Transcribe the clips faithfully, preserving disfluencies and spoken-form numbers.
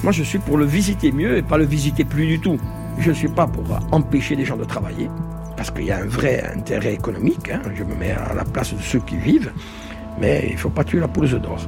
Moi, je suis pour le visiter mieux et pas le visiter plus du tout. Je ne suis pas pour empêcher les gens de travailler, parce qu'il y a un vrai intérêt économique, hein. Je me mets à la place de ceux qui vivent, mais il ne faut pas tuer la poule aux œufs d'or.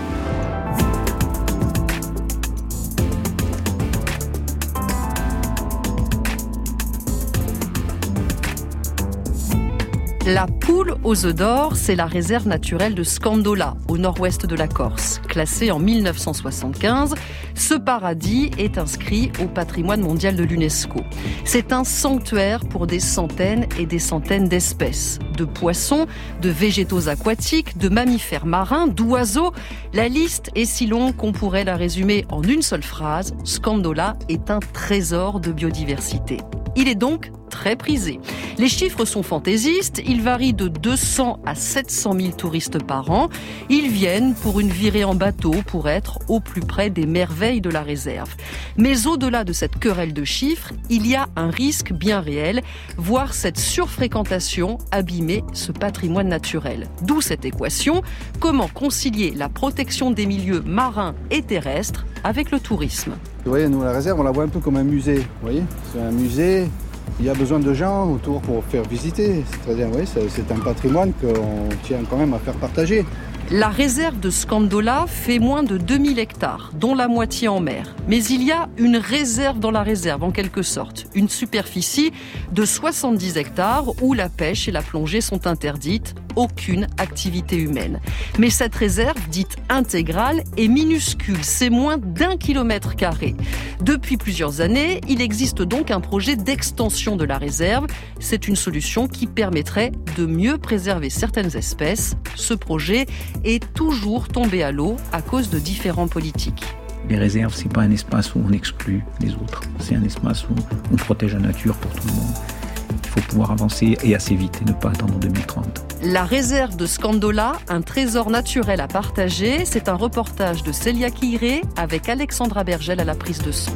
La poule aux œufs d'or, c'est la réserve naturelle de Scandola, au nord-ouest de la Corse. Classée en mille neuf cent soixante-quinze, ce paradis est inscrit au patrimoine mondial de l'UNESCO. C'est un sanctuaire pour des centaines et des centaines d'espèces. De poissons, de végétaux aquatiques, de mammifères marins, d'oiseaux. La liste est si longue qu'on pourrait la résumer en une seule phrase. Scandola est un trésor de biodiversité. Il est donc très prisé. Les chiffres sont fantaisistes, ils varient de deux cents à sept cent mille touristes par an. Ils viennent pour une virée en bateau pour être au plus près des merveilles de la réserve. Mais au-delà de cette querelle de chiffres, il y a un risque bien réel, voir cette surfréquentation abîmer ce patrimoine naturel. D'où cette équation, comment concilier la protection des milieux marins et terrestres avec le tourisme. Vous voyez, nous, la réserve, on la voit un peu comme un musée. Vous voyez, c'est un musée. Il y a besoin de gens autour pour faire visiter. C'est-à-dire, oui, c'est un patrimoine qu'on tient quand même à faire partager. La réserve de Scandola fait moins de deux mille hectares, dont la moitié en mer. Mais il y a une réserve dans la réserve, en quelque sorte. Une superficie de soixante-dix hectares où la pêche et la plongée sont interdites. Aucune activité humaine. Mais cette réserve, dite intégrale, est minuscule. C'est moins d'un kilomètre carré. Depuis plusieurs années, il existe donc un projet d'extension de la réserve. C'est une solution qui permettrait de mieux préserver certaines espèces. Ce projet est toujours tombé à l'eau à cause de différents politiques. Les réserves, c'est pas un espace où on exclut les autres. C'est un espace où on protège la nature pour tout le monde. Il faut pouvoir avancer et assez vite et ne pas attendre deux mille trente. La réserve de Scandola, un trésor naturel à partager, c'est un reportage de Célia Quiré avec Alexandra Bergel à la prise de son.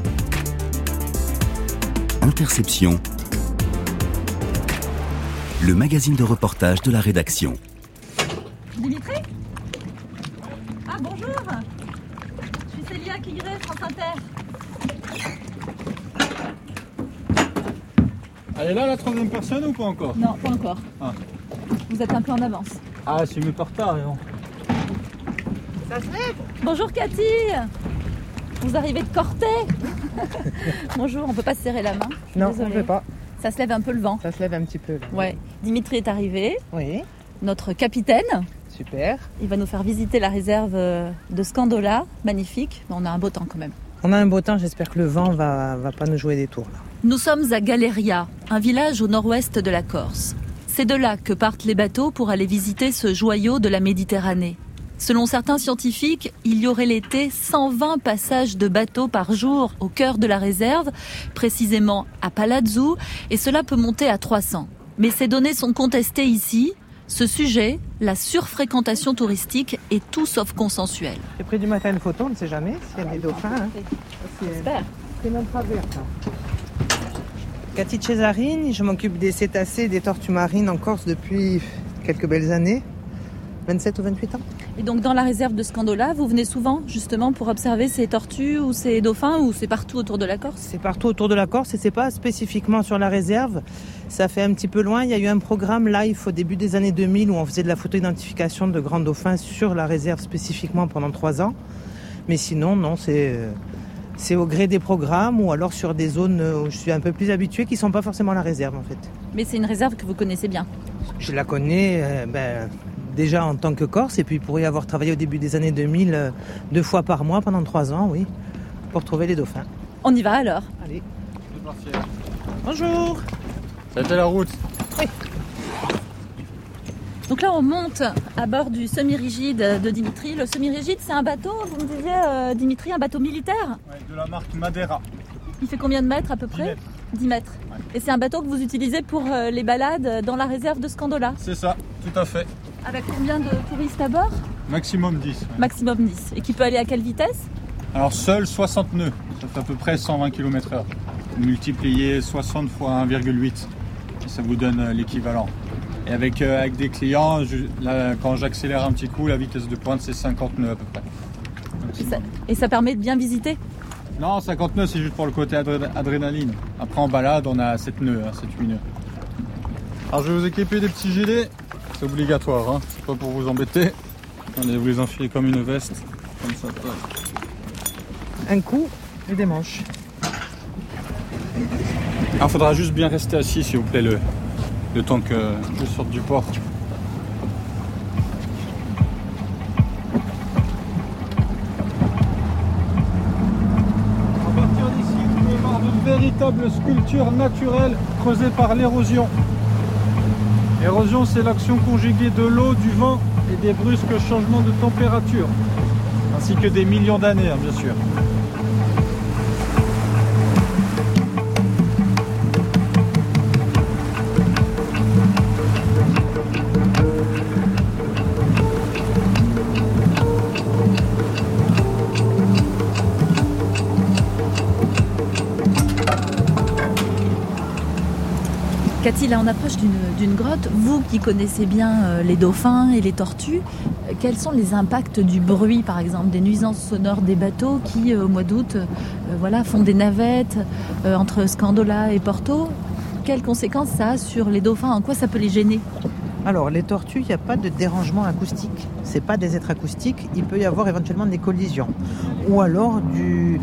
Interception, le magazine de reportage de la rédaction. Dimitri ? Ah bonjour, je suis Célia Quiré, France Inter. Elle est là la troisième personne ou pas encore ? Non, pas encore. Ah. Vous êtes un peu en avance. Ah, c'est mieux par retard, non ? Ça se lève ? Bonjour Cathy. Vous arrivez de Corté. Bonjour, on peut pas se serrer la main. Non, Désolée. on ne peut pas. Ça se lève un peu le vent. Ça se lève un petit peu. Là. Ouais. Dimitri est arrivé. Oui. Notre capitaine. Super. Il va nous faire visiter la réserve de Scandola. Magnifique. Mais on a un beau temps quand même. On a un beau temps, j'espère que le vent va, va pas nous jouer des tours. Là. Nous sommes à Galeria, un village au nord-ouest de la Corse. C'est de là que partent les bateaux pour aller visiter ce joyau de la Méditerranée. Selon certains scientifiques, il y aurait l'été cent vingt passages de bateaux par jour au cœur de la réserve, précisément à Palazzo, et cela peut monter à trois cents. Mais ces données sont contestées ici. Ce sujet, la surfréquentation touristique, est tout sauf consensuel. J'ai pris du matin une photo, on ne sait jamais s'il y a des dauphins. Hein. J'espère. C'est même pas vert. Cathy Cesarine, je m'occupe des cétacés et des tortues marines en Corse depuis quelques belles années. vingt-sept ou vingt-huit ans. Et donc dans la réserve de Scandola, vous venez souvent justement pour observer ces tortues ou ces dauphins, ou c'est partout autour de la Corse ? C'est partout autour de la Corse et c'est pas spécifiquement sur la réserve. Ça fait un petit peu loin. Il y a eu un programme live au début des années deux mille où on faisait de la photo-identification de grands dauphins sur la réserve spécifiquement pendant trois ans. Mais sinon, non, c'est, c'est au gré des programmes ou alors sur des zones où je suis un peu plus habitué qui ne sont pas forcément la réserve en fait. Mais c'est une réserve que vous connaissez bien ? Je la connais euh, ben, déjà en tant que Corse et puis pour y avoir travaillé au début des années deux mille euh, deux fois par mois pendant trois ans, oui, pour trouver les dauphins. On y va alors ? Allez. Bonjour. Ça a été la route. Oui. Donc là, on monte à bord du semi-rigide de Dimitri. Le semi-rigide, c'est un bateau, vous me disiez, euh, Dimitri, un bateau militaire ? Ouais, de la marque Madeira. Il fait combien de mètres à peu près ? dix mètres. dix mètres. Ouais. Et c'est un bateau que vous utilisez pour euh, les balades dans la réserve de Scandola ? C'est ça, tout à fait. Avec combien de touristes à bord ? Maximum dix. Ouais. Maximum dix. Et qui peut aller à quelle vitesse ? Alors seul soixante nœuds, ça fait à peu près cent vingt kilomètres heure. Multipliez soixante fois un virgule huit, et ça vous donne l'équivalent. Et avec, euh, avec des clients, je, là, quand j'accélère un petit coup, la vitesse de pointe c'est cinquante nœuds à peu près. Et ça, et ça permet de bien visiter ? Non, cinquante nœuds, c'est juste pour le côté adré- adrénaline. Après, en balade, on a sept nœuds, hein, sept huit nœuds. Alors, je vais vous équiper des petits gilets. C'est obligatoire, hein. C'est pas pour vous embêter. Allez, vous les enfilez comme une veste. Comme ça, tac. Un coup et des manches. Alors, faudra juste bien rester assis, s'il vous plaît, le, le temps que je sorte du port. À partir d'ici, vous pouvez voir de véritables sculptures naturelles creusées par l'érosion. L'érosion, c'est l'action conjuguée de l'eau, du vent et des brusques changements de température, ainsi que des millions d'années, hein, bien sûr. Cathy, là on approche d'une, d'une grotte. Vous qui connaissez bien euh, les dauphins et les tortues, euh, quels sont les impacts du bruit par exemple, des nuisances sonores des bateaux qui euh, au mois d'août euh, voilà, font des navettes euh, entre Scandola et Porto? Quelles conséquences ça a sur les dauphins? En quoi ça peut les gêner? Alors, les tortues, il n'y a pas de dérangement acoustique. Ce pas des êtres acoustiques. Il peut y avoir éventuellement des collisions. Ou alors du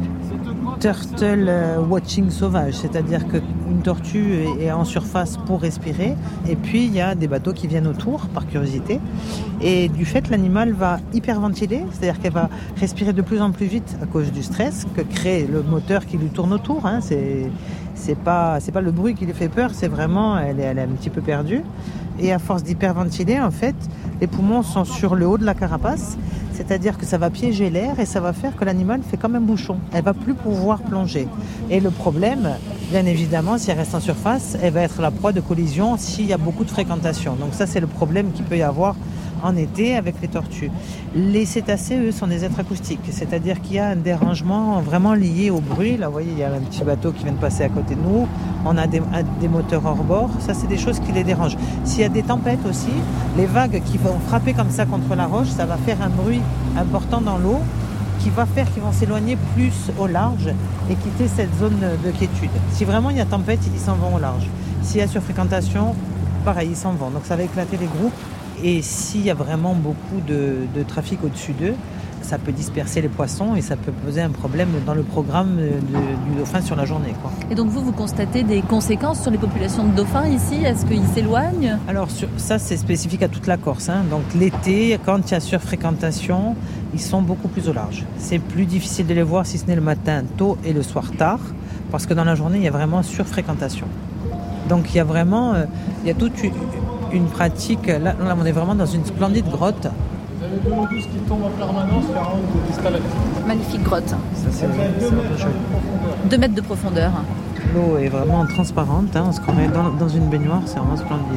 turtle watching sauvage, c'est-à-dire qu'une tortue est en surface pour respirer, et puis il y a des bateaux qui viennent autour, par curiosité. Et du fait, l'animal va hyperventiler, c'est-à-dire qu'elle va respirer de plus en plus vite à cause du stress que crée le moteur qui lui tourne autour. Hein. C'est, c'est pas, c'est pas le bruit qui lui fait peur, c'est vraiment, elle est, elle est un petit peu perdue. Et à force d'hyperventiler, en fait, les poumons sont sur le haut de la carapace, c'est-à-dire que ça va piéger l'air et ça va faire que l'animal fait comme un bouchon. Elle va plus pouvoir plonger. Et le problème, bien évidemment, si elle reste en surface, elle va être la proie de collision s'il y a beaucoup de fréquentation. Donc ça, c'est le problème qu'il peut y avoir en été avec les tortues. Les cétacés, eux, sont des êtres acoustiques, c'est-à-dire qu'il y a un dérangement vraiment lié au bruit. Là, vous voyez, il y a un petit bateau qui vient de passer à côté de nous, on a des, des moteurs hors bord, ça, c'est des choses qui les dérangent. S'il y a des tempêtes aussi, les vagues qui vont frapper comme ça contre la roche, ça va faire un bruit important dans l'eau qui va faire qu'ils vont s'éloigner plus au large et quitter cette zone de quiétude. Si vraiment il y a tempête, ils s'en vont au large. S'il y a surfréquentation, pareil, ils s'en vont. Donc ça va éclater les groupes. Et s'il y a vraiment beaucoup de, de trafic au-dessus d'eux, ça peut disperser les poissons et ça peut poser un problème dans le programme de, du dauphin sur la journée, quoi. Et donc vous, vous constatez des conséquences sur les populations de dauphins ici? Est-ce qu'ils s'éloignent? Alors sur, ça, c'est spécifique à toute la Corse. Hein. Donc l'été, quand il y a surfréquentation, ils sont beaucoup plus au large. C'est plus difficile de les voir si ce n'est le matin tôt et le soir tard, parce que dans la journée, il y a vraiment surfréquentation. Donc il y a vraiment, euh, il y a toute une, une pratique. Là, là, on est vraiment dans une splendide grotte. Vous avez de l'eau douce qui tombe en permanence vers un haut des stalactites. Magnifique grotte. Ça, c'est, c'est vraiment joli. Deux mètres de profondeur. L'eau est vraiment transparente. Hein. On se croirait dans, dans une baignoire, c'est vraiment splendide.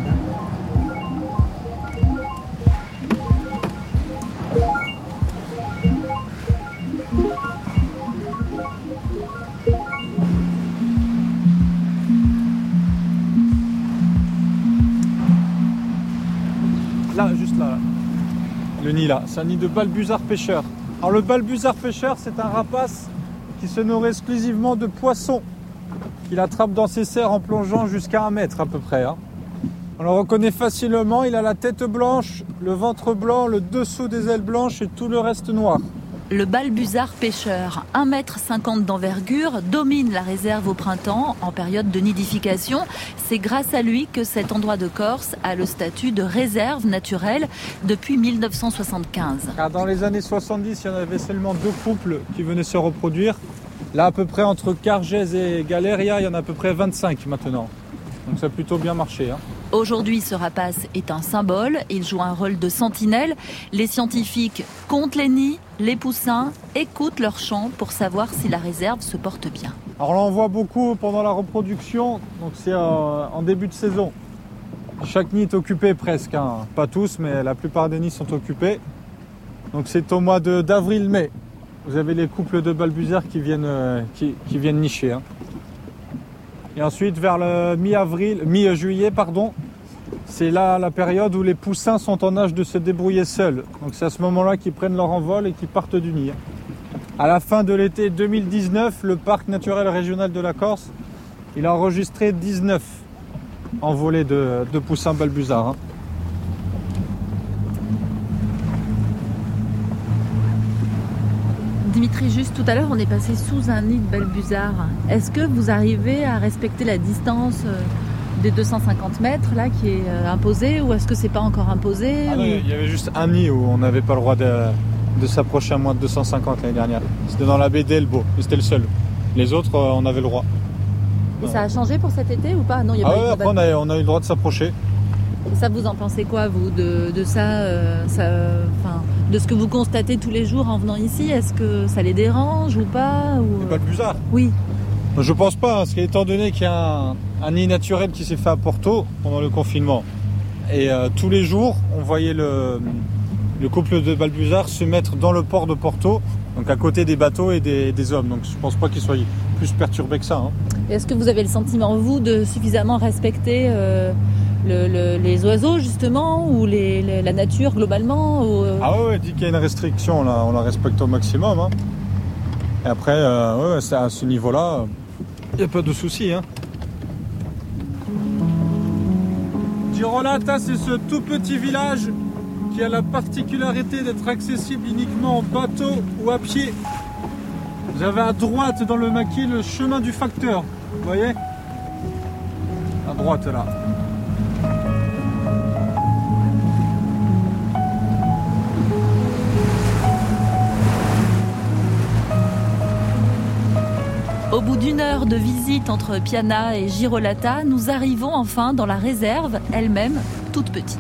Là, juste là, là. Le nid là, c'est un nid de balbuzard pêcheur. Alors le balbuzard pêcheur, c'est un rapace qui se nourrit exclusivement de poissons, qu'il attrape dans ses serres en plongeant jusqu'à un mètre à peu près. Hein. On le reconnaît facilement, il a la tête blanche, le ventre blanc, le dessous des ailes blanches et tout le reste noir. Le balbuzard pêcheur, un mètre cinquante d'envergure, domine la réserve au printemps en période de nidification. C'est grâce à lui que cet endroit de Corse a le statut de réserve naturelle depuis mille neuf cent soixante-quinze. Car dans les années soixante-dix, il y en avait seulement deux couples qui venaient se reproduire. Là, à peu près entre Cargèse et Galeria, il y en a à peu près vingt-cinq maintenant. Donc ça a plutôt bien marché. Hein. Aujourd'hui, ce rapace est un symbole. Il joue un rôle de sentinelle. Les scientifiques comptent les nids, les poussins, écoutent leurs chants pour savoir si la réserve se porte bien. Alors là, on voit beaucoup pendant la reproduction. Donc c'est en, en début de saison. Chaque nid est occupé presque. Hein. Pas tous, mais la plupart des nids sont occupés. Donc c'est au mois de, d'avril-mai. Vous avez les couples de balbuzards qui viennent, euh, qui, qui viennent nicher. Hein. Et ensuite, vers le mi-avril, mi-juillet, pardon, c'est là la période où les poussins sont en âge de se débrouiller seuls. Donc c'est à ce moment-là qu'ils prennent leur envol et qu'ils partent du nid. À la fin de l'été deux mille dix-neuf, le parc naturel régional de la Corse, il a enregistré dix-neuf envolées de, de poussins balbuzards. Hein. Dimitri, juste tout à l'heure, on est passé sous un nid de balbuzards. Est-ce que vous arrivez à respecter la distance des deux cent cinquante mètres là, qui est imposée, ou est-ce que c'est pas encore imposé? Ah ou... non, il y avait juste un nid où on n'avait pas le droit de, de s'approcher à moins de deux cent cinquante l'année dernière. C'était dans la baie d'Elbo, et c'était le seul. Les autres, on avait le droit. Et ça a changé pour cet été ou pas? Non, il y a ah pas ouais, eu après on a, on a eu le droit de s'approcher. Et ça, vous en pensez quoi, vous, de, de ça, euh, ça euh, de ce que vous constatez tous les jours en venant ici? Est-ce que ça les dérange ou pas ou... Les balbuzards? Oui. Je pense pas, hein, parce qu'étant donné qu'il y a un, un nid naturel qui s'est fait à Porto pendant le confinement, et euh, tous les jours, on voyait le, le couple de balbuzards se mettre dans le port de Porto, donc à côté des bateaux et des, des hommes. Donc je pense pas qu'ils soient plus perturbés que ça. Hein. Est-ce que vous avez le sentiment, vous, de suffisamment respecter euh, le, le, les oiseaux, justement, ou les, les, la nature, globalement ou... Ah ouais, ouais, dit qu'il y a une restriction, on la, on la respecte au maximum. Hein. Et après, euh, ouais, c'est à ce niveau-là, il n'y a pas de souci. Hein. Girolata, c'est ce tout petit village qui a la particularité d'être accessible uniquement en bateau ou à pied. Vous avez à droite dans le maquis le chemin du facteur, vous voyez? À droite là. Au bout d'une heure de visite entre Piana et Girolata, nous arrivons enfin dans la réserve, elle-même toute petite.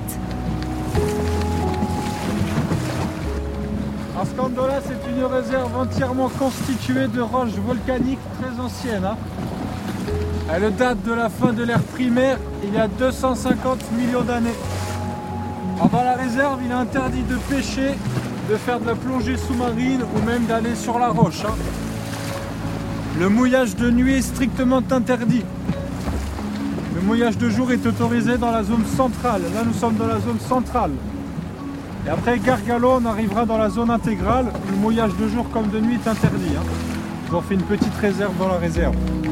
Scandola, c'est une réserve entièrement constituée de roches volcaniques très anciennes. Hein. Elle date de la fin de l'ère primaire, il y a deux cent cinquante millions d'années. Dans la réserve, il est interdit de pêcher, de faire de la plongée sous-marine ou même d'aller sur la roche. Hein. Le mouillage de nuit est strictement interdit. Le mouillage de jour est autorisé dans la zone centrale. Là, nous sommes dans la zone centrale. Et après Gargalo, on arrivera dans la zone intégrale. Le mouillage de jour comme de nuit est interdit. Hein. Ils ont fait une petite réserve dans la réserve.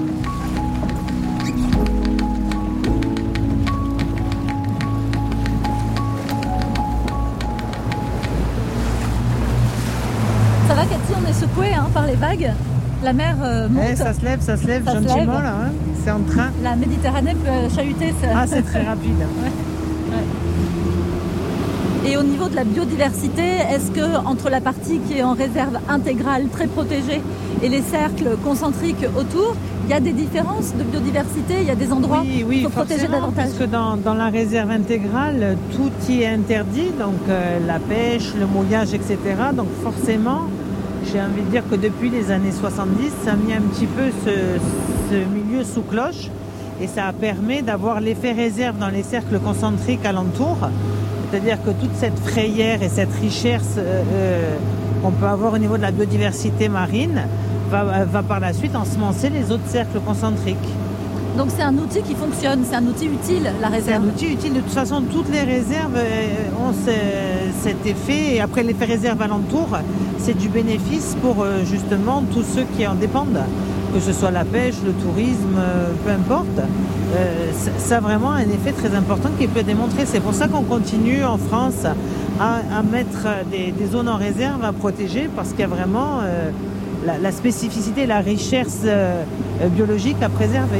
Ça va, Cathy, on est secoué hein, par les vagues. La mer euh, monte. Eh, ça se lève, ça se lève ça gentiment se lève. là. Hein. C'est en train. La Méditerranée peut chahuter. Ça. Ah, c'est très rapide. Ouais. Ouais. Et au niveau de la biodiversité, est-ce que entre la partie qui est en réserve intégrale, très protégée, et les cercles concentriques autour, il y a des différences de biodiversité? Il y a des endroits oui, oui, qu'il faut protéger davantage? Parce que dans, dans la réserve intégrale, tout y est interdit, donc euh, la pêche, le mouillage, et cetera. Donc forcément, j'ai envie de dire que depuis les années soixante-dix, ça a mis un petit peu ce, ce milieu sous cloche, et ça permet d'avoir l'effet réserve dans les cercles concentriques alentours. C'est-à-dire que toute cette frayère et cette richesse euh, qu'on peut avoir au niveau de la biodiversité marine va, va par la suite ensemencer les autres cercles concentriques. Donc c'est un outil qui fonctionne, c'est un outil utile, la réserve. C'est un outil utile. De toute façon, toutes les réserves ont ce, cet effet. Et après, l'effet réserve alentour, c'est du bénéfice pour justement tous ceux qui en dépendent. Que ce soit la pêche, le tourisme, peu importe. Euh, ça a vraiment un effet très important qui peut démontrer. C'est pour ça qu'on continue en France à, à mettre des, des zones en réserve à protéger, parce qu'il y a vraiment euh, la, la spécificité, la richesse euh, biologique à préserver.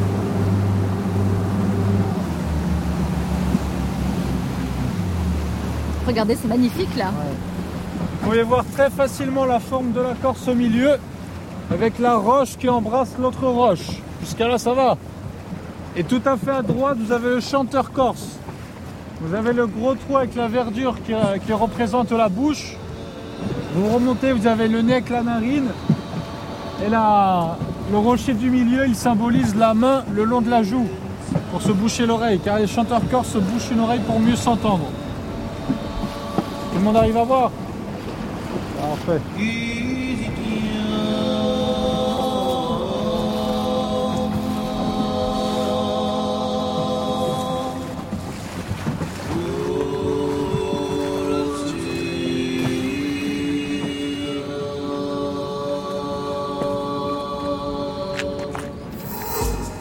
Regardez, c'est magnifique là. Ouais. Vous pouvez voir très facilement la forme de la Corse au milieu, avec la roche qui embrasse l'autre roche. Jusqu'à là, ça va. Et tout à fait à droite, vous avez le chanteur corse. Vous avez le gros trou avec la verdure qui, qui représente la bouche. Vous remontez, vous avez le nez avec la narine. Et là, le rocher du milieu, il symbolise la main le long de la joue, pour se boucher l'oreille, car les chanteurs corses se bouchent une oreille pour mieux s'entendre. Tout le monde arrive à voir? Parfait.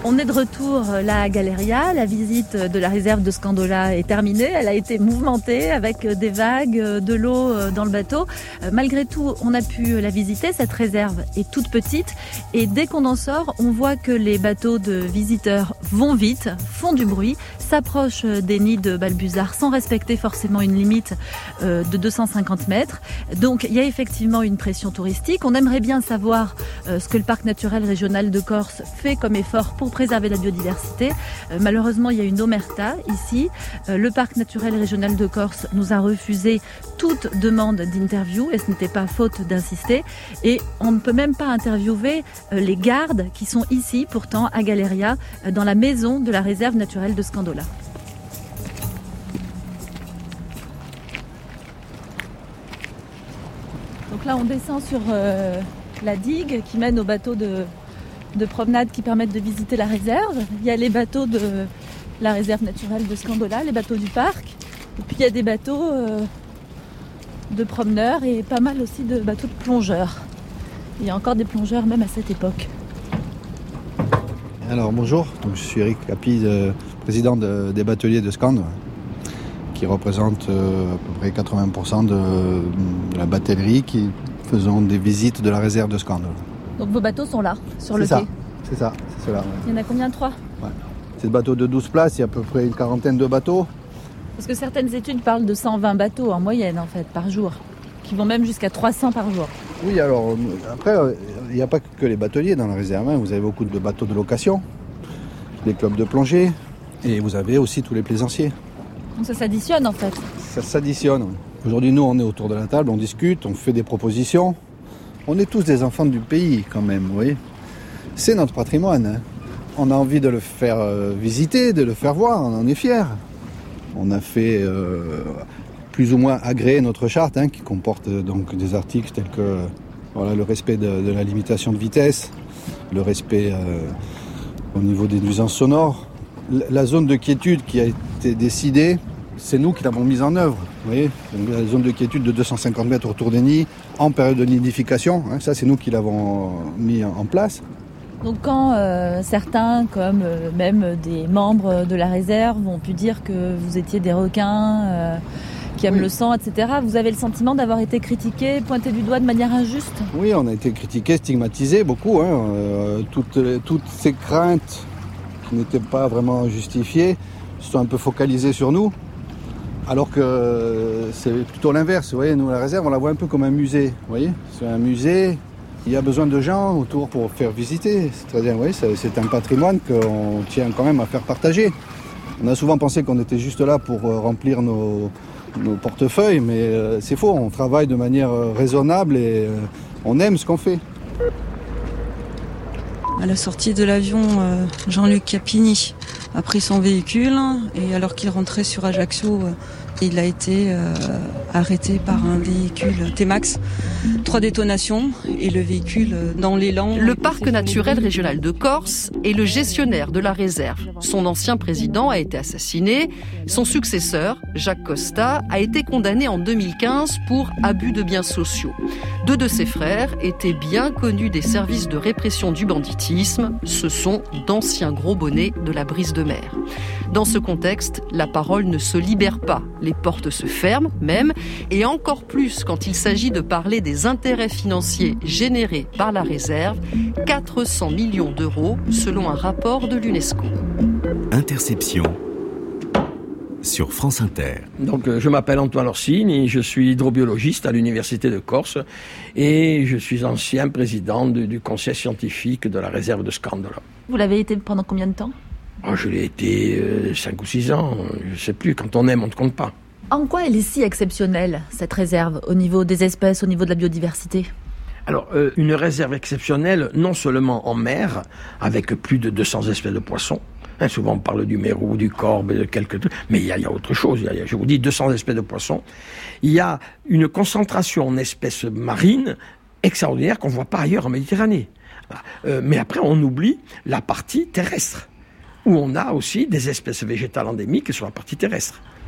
On est de retour là à Galeria. La visite de la réserve de Scandola est terminée. Elle a été mouvementée avec des vagues, de l'eau dans le bateau. Malgré tout, on a pu la visiter. Cette réserve est toute petite. Et dès qu'on en sort, on voit que les bateaux de visiteurs vont vite, font du bruit, s'approchent des nids de balbuzards sans respecter forcément une limite de deux cent cinquante mètres. Donc il y a effectivement une pression touristique. On aimerait bien savoir ce que le parc naturel régional de Corse fait comme effort pour préserver la biodiversité. Euh, malheureusement, il y a une omerta ici. Euh, le parc naturel régional de Corse nous a refusé toute demande d'interview et ce n'était pas faute d'insister. Et on ne peut même pas interviewer euh, les gardes qui sont ici, pourtant à Galeria, euh, dans la maison de la réserve naturelle de Scandola. Donc là, on descend sur euh, la digue qui mène au bateau de de promenades qui permettent de visiter la réserve. Il y a les bateaux de la réserve naturelle de Scandola, les bateaux du parc. Et puis il y a des bateaux euh, de promeneurs et pas mal aussi de bateaux de plongeurs. Il y a encore des plongeurs même à cette époque. Alors bonjour, donc, je suis Eric Capi, euh, président de, des bateliers de Scande, qui représente euh, à peu près quatre-vingts pour cent de, de la batellerie qui faisons des visites de la réserve de Scande. Donc vos bateaux sont là, sur c'est le ça. quai. C'est ça, c'est cela. Ouais. Il y en a combien? Trois? Ouais. C'est le bateau de douze places, il y a à peu près une quarantaine de bateaux. Parce que certaines études parlent de cent vingt bateaux en moyenne en fait, par jour, qui vont même jusqu'à trois cents par jour. Oui, alors après, il n'y a pas que les bateliers dans la réserve, hein. Vous avez beaucoup de bateaux de location, les clubs de plongée, et vous avez aussi tous les plaisanciers. Donc ça s'additionne en fait. Ça s'additionne. Aujourd'hui, nous, on est autour de la table, on discute, on fait des propositions. On est tous des enfants du pays quand même, vous voyez. C'est notre patrimoine. Hein. On a envie de le faire visiter, de le faire voir, on en est fiers. On a fait euh, plus ou moins agréer notre charte, hein, qui comporte donc des articles tels que voilà, le respect de, de la limitation de vitesse, le respect euh, au niveau des nuisances sonores. La zone de quiétude qui a été décidée, c'est nous qui l'avons mise en œuvre. Vous voyez, donc, la zone de quiétude de deux cent cinquante mètres autour des nids, en période de nidification, hein, ça c'est nous qui l'avons mis en place. Donc quand euh, certains, comme euh, même des membres de la réserve, ont pu dire que vous étiez des requins euh, qui aiment oui. le sang, et cetera, vous avez le sentiment d'avoir été critiqué, pointé du doigt de manière injuste? Oui, on a été critiqué, stigmatisé beaucoup. Hein, euh, toutes, toutes ces craintes qui n'étaient pas vraiment justifiées sont un peu focalisées sur nous. Alors que c'est plutôt l'inverse, vous voyez, nous la réserve on la voit un peu comme un musée, vous voyez, c'est un musée, il y a besoin de gens autour pour faire visiter, c'est-à-dire, vous voyez, c'est un patrimoine qu'on tient quand même à faire partager. On a souvent pensé qu'on était juste là pour remplir nos, nos portefeuilles, mais c'est faux, on travaille de manière raisonnable et on aime ce qu'on fait. À la sortie de l'avion, Jean-Luc Capini a pris son véhicule et alors qu'il rentrait sur Ajaccio, il a été euh, arrêté par un véhicule T-Max. Trois détonations et le véhicule dans l'élan. Le parc naturel régional de Corse est le gestionnaire de la réserve. Son ancien président a été assassiné. Son successeur, Jacques Costa, a été condamné en deux mille quinze pour abus de biens sociaux. Deux de ses frères étaient bien connus des services de répression du banditisme. Ce sont d'anciens gros bonnets de la brise de mer. Dans ce contexte, la parole ne se libère pas. Les portes se ferment même, et encore plus quand il s'agit de parler des intérêts financiers générés par la réserve, quatre cents millions d'euros selon un rapport de l'UNESCO. Interception sur France Inter. Donc, je m'appelle Antoine Orsini, je suis hydrobiologiste à l'Université de Corse et je suis ancien président du, du conseil scientifique de la réserve de Scandola. Vous l'avez été pendant combien de temps ? Oh, je l'ai été euh, cinq ou six ans, je ne sais plus, quand on aime, on ne compte pas. En quoi elle est si exceptionnelle, cette réserve, au niveau des espèces, au niveau de la biodiversité ? Alors, euh, une réserve exceptionnelle, non seulement en mer, avec plus de deux cents espèces de poissons, hein, souvent on parle du mérou, du corbe, de quelques trucs, mais il y, y a autre chose, il y a, je vous dis, deux cents espèces de poissons. Il y a une concentration en espèces marines extraordinaire qu'on ne voit pas ailleurs en Méditerranée. Euh, mais après, on oublie la partie terrestre, où on a aussi des espèces végétales endémiques sur la partie terrestre.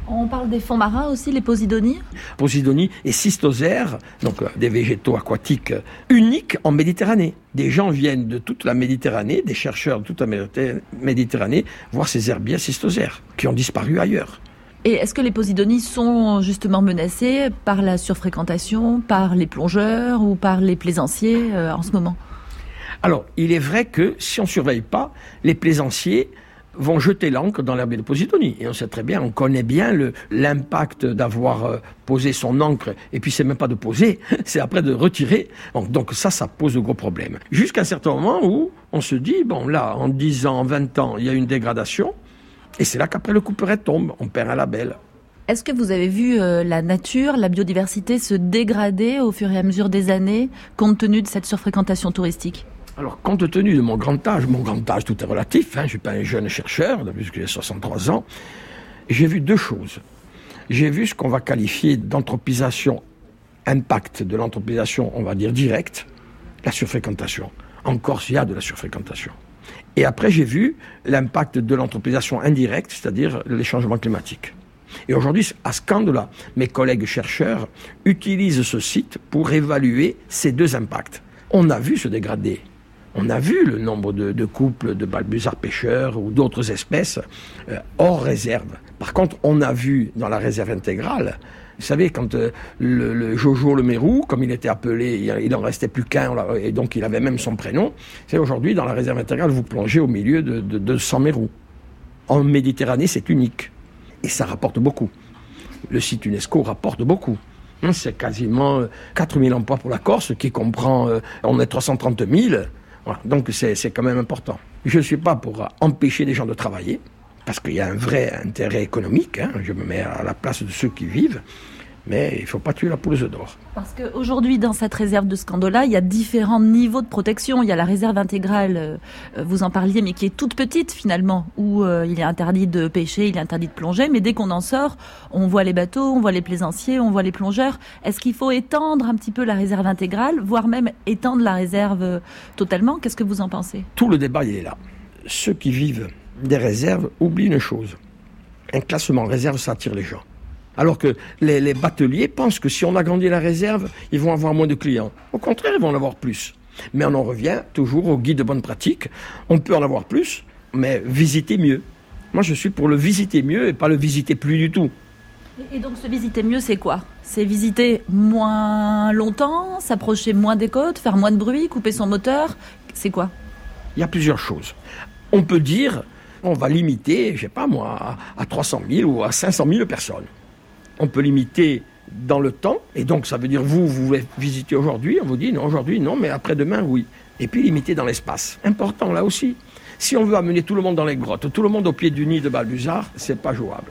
On parle des fonds marins aussi, les posidonies. Posidonie et cystosères, donc des végétaux aquatiques uniques en Méditerranée. Des gens viennent de toute la Méditerranée, des chercheurs de toute la Méditerranée, voir ces herbiers cystosères qui ont disparu ailleurs. Et est-ce que les posidonies sont justement menacées par la surfréquentation, par les plongeurs ou par les plaisanciers euh, en ce moment ? Alors, il est vrai que si on ne surveille pas, les plaisanciers vont jeter l'ancre dans l'herbier de Posidonie. Et on sait très bien, on connaît bien le, l'impact d'avoir euh, posé son ancre, et puis c'est même pas de poser, c'est après de retirer. Donc, donc ça, ça pose de gros problèmes. Jusqu'à un certain moment où on se dit, bon là, en dix ans, en vingt ans, il y a une dégradation, et c'est là qu'après le couperet tombe, on perd un label. Est-ce que vous avez vu euh, la nature, la biodiversité se dégrader au fur et à mesure des années, compte tenu de cette surfréquentation touristique ? Alors, compte tenu de mon grand âge, mon grand âge, tout est relatif, hein, je ne suis pas un jeune chercheur, depuis que j'ai soixante-trois ans, j'ai vu deux choses. J'ai vu ce qu'on va qualifier d'anthropisation, impact de l'anthropisation, on va dire directe, la surfréquentation. En Corse, il y a de la surfréquentation. Et après, j'ai vu l'impact de l'anthropisation indirecte, c'est-à-dire les changements climatiques. Et aujourd'hui, à Scandola, mes collègues chercheurs utilisent ce site pour évaluer ces deux impacts. On a vu se dégrader. On a vu le nombre de, de couples de balbuzards pêcheurs ou d'autres espèces euh, hors réserve. Par contre, on a vu dans la réserve intégrale, vous savez, quand euh, le, le Jojo le Mérou, comme il était appelé, il, il en restait plus qu'un, et donc il avait même son prénom. C'est aujourd'hui, dans la réserve intégrale, vous plongez au milieu de, de, de cent mérous. En Méditerranée, c'est unique. Et ça rapporte beaucoup. Le site UNESCO rapporte beaucoup. C'est quasiment quatre mille emplois pour la Corse, qui comprend, euh, on est trois cent trente mille. Voilà. Donc c'est, c'est quand même important. Je ne suis pas pour empêcher les gens de travailler, parce qu'il y a un vrai intérêt économique, hein. Je me mets à la place de ceux qui vivent, mais il ne faut pas tuer la poule aux œufs d'or. Parce qu'aujourd'hui, dans cette réserve de Scandola, il y a différents niveaux de protection. Il y a la réserve intégrale, euh, vous en parliez, mais qui est toute petite finalement, où euh, il est interdit de pêcher, il est interdit de plonger, mais dès qu'on en sort, on voit les bateaux, on voit les plaisanciers, on voit les plongeurs. Est-ce qu'il faut étendre un petit peu la réserve intégrale, voire même étendre la réserve euh, totalement ? Qu'est-ce que vous en pensez ? Tout le débat, il est là. Ceux qui vivent des réserves oublient une chose. Un classement réserve, ça attire les gens. Alors que les, les bateliers pensent que si on agrandit la réserve, ils vont avoir moins de clients. Au contraire, ils vont en avoir plus. Mais on en revient toujours au guide de bonne pratique. On peut en avoir plus, mais visiter mieux. Moi, je suis pour le visiter mieux et pas le visiter plus du tout. Et donc, se visiter mieux, c'est quoi ? C'est visiter moins longtemps, s'approcher moins des côtes, faire moins de bruit, couper son moteur. C'est quoi ? Il y a plusieurs choses. On peut dire, on va limiter, je sais pas moi, à trois cent mille ou à cinq cent mille personnes. On peut limiter dans le temps, et donc ça veut dire vous, vous voulez visiter aujourd'hui, on vous dit non, aujourd'hui non, mais après-demain, oui. Et puis limiter dans l'espace. Important là aussi. Si on veut amener tout le monde dans les grottes, tout le monde au pied du nid de Balbuzard, c'est pas jouable.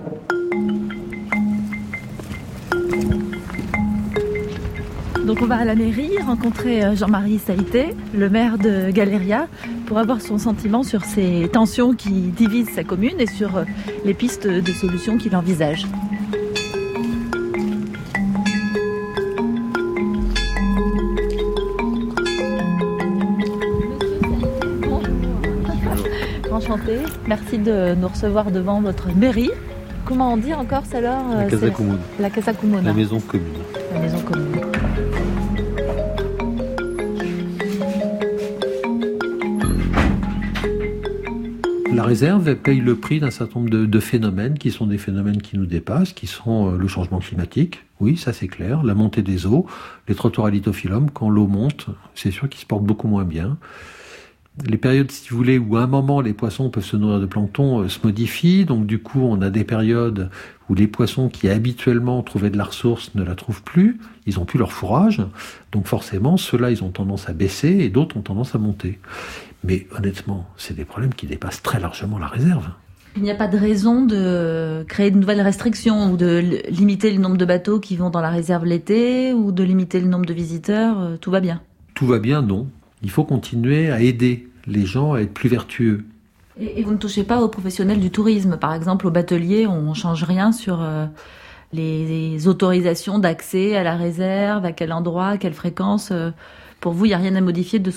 Donc on va à la mairie rencontrer Jean-Marie Saïté, le maire de Galéria, pour avoir son sentiment sur ces tensions qui divisent sa commune et sur les pistes de solutions qu'il envisage. Enchantée. Merci de nous recevoir devant votre mairie. Comment on dit en Corse alors ? La Casa Comune. La Casa Comune. La maison commune. La maison commune. La réserve, elle paye le prix d'un certain nombre de, de phénomènes qui sont des phénomènes qui nous dépassent, qui sont euh, le changement climatique, oui, ça c'est clair, la montée des eaux, les trottoirs à lithophyllum, quand l'eau monte, c'est sûr qu'ils se portent beaucoup moins bien. Les périodes, si vous voulez, où à un moment les poissons peuvent se nourrir de plancton euh, se modifient, donc du coup on a des périodes où les poissons qui habituellement trouvaient de la ressource ne la trouvent plus, ils n'ont plus leur fourrage, donc forcément ceux-là ils ont tendance à baisser et d'autres ont tendance à monter. Mais honnêtement, c'est des problèmes qui dépassent très largement la réserve. Il n'y a pas de raison de créer de nouvelles restrictions ou de limiter le nombre de bateaux qui vont dans la réserve l'été ou de limiter le nombre de visiteurs, tout va bien. Tout va bien, non. Il faut continuer à aider les gens à être plus vertueux. Et, et vous ne touchez pas aux professionnels du tourisme. Par exemple, au batelier, on ne change rien sur euh, les, les autorisations d'accès à la réserve, à quel endroit, à quelle fréquence. Euh, pour vous, il n'y a rien à modifier de ce côté-là ?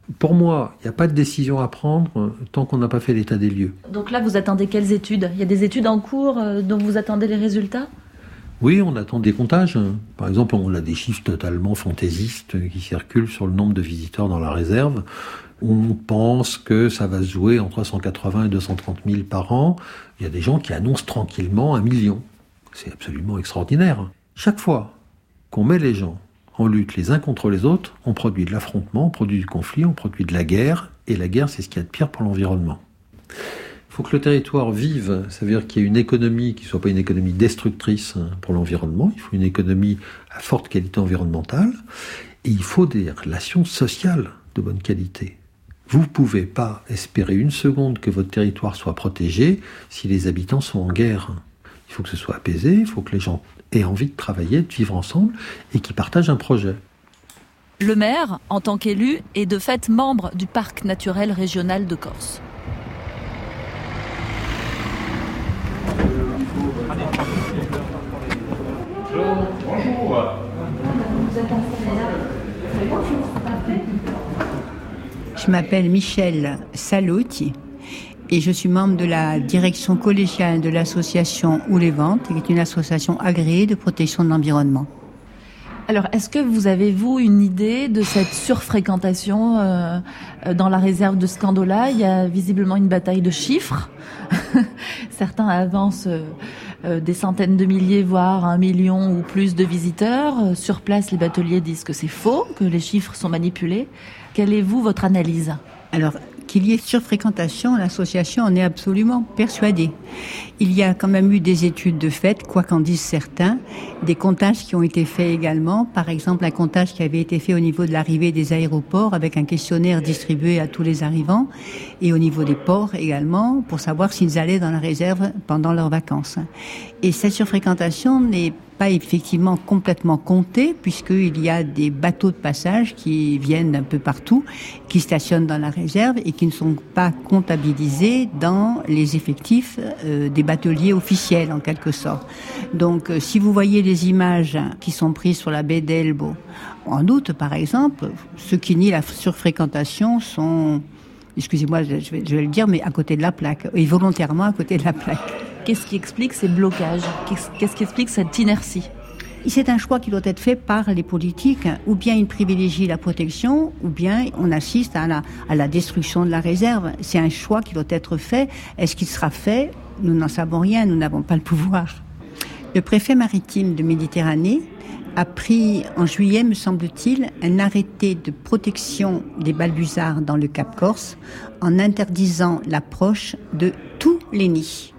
Pour moi, il n'y a pas de décision à prendre tant qu'on n'a pas fait l'état des lieux. Donc là, vous attendez quelles études ? Il y a des études en cours euh, dont vous attendez les résultats ? Oui, on attend des comptages. Par exemple, on a des chiffres totalement fantaisistes qui circulent sur le nombre de visiteurs dans la réserve. On pense que ça va se jouer entre cent quatre-vingts et deux cent trente mille par an. Il y a des gens qui annoncent tranquillement un million. C'est absolument extraordinaire. Chaque fois qu'on met les gens en lutte les uns contre les autres, on produit de l'affrontement, on produit du conflit, on produit de la guerre. Et la guerre, c'est ce qu'il y a de pire pour l'environnement. Il faut que le territoire vive, ça veut dire qu'il y ait une économie qui ne soit pas une économie destructrice pour l'environnement, il faut une économie à forte qualité environnementale, et il faut des relations sociales de bonne qualité. Vous ne pouvez pas espérer une seconde que votre territoire soit protégé si les habitants sont en guerre. Il faut que ce soit apaisé, il faut que les gens aient envie de travailler, de vivre ensemble, et qu'ils partagent un projet. Le maire, en tant qu'élu, est de fait membre du parc naturel régional de Corse. Bonjour. Je m'appelle Michel Salotti et je suis membre de la direction collégiale de l'association Oulevante, qui est une association agréée de protection de l'environnement. Alors, est-ce que vous avez, vous, une idée de cette surfréquentation euh, dans la réserve de Scandola ? Il y a visiblement une bataille de chiffres. Certains avancent euh, euh, des centaines de milliers, voire un million ou plus de visiteurs. Euh, sur place, les bateliers disent que c'est faux, que les chiffres sont manipulés. Quelle est, vous, votre analyse ? Alors, qu'il y ait surfréquentation, l'association en est absolument persuadée. Il y a quand même eu des études de fait, quoi qu'en disent certains, des comptages qui ont été faits également. Par exemple, un comptage qui avait été fait au niveau de l'arrivée des aéroports avec un questionnaire distribué à tous les arrivants et au niveau des ports également pour savoir s'ils allaient dans la réserve pendant leurs vacances. Et cette surfréquentation n'est pas effectivement complètement comptée puisqu'il y a des bateaux de passage qui viennent d'un peu partout, qui stationnent dans la réserve et qui ne sont pas comptabilisés dans les effectifs euh, des bateliers officiels en quelque sorte. Donc euh, si vous voyez les images qui sont prises sur la baie d'Elbo en août par exemple, ceux qui nient la surfréquentation sont, excusez-moi je vais, je vais le dire, mais à côté de la plaque, et volontairement à côté de la plaque. Qu'est-ce qui explique ces blocages ? Qu'est-ce qui explique cette inertie ? C'est un choix qui doit être fait par les politiques. Ou bien ils privilégient la protection, ou bien on assiste à la, à la destruction de la réserve. C'est un choix qui doit être fait. Est-ce qu'il sera fait ? Nous n'en savons rien, nous n'avons pas le pouvoir. Le préfet maritime de Méditerranée a pris en juillet, me semble-t-il, un arrêté de protection des balbuzards dans le Cap Corse en interdisant l'approche de tous les nids.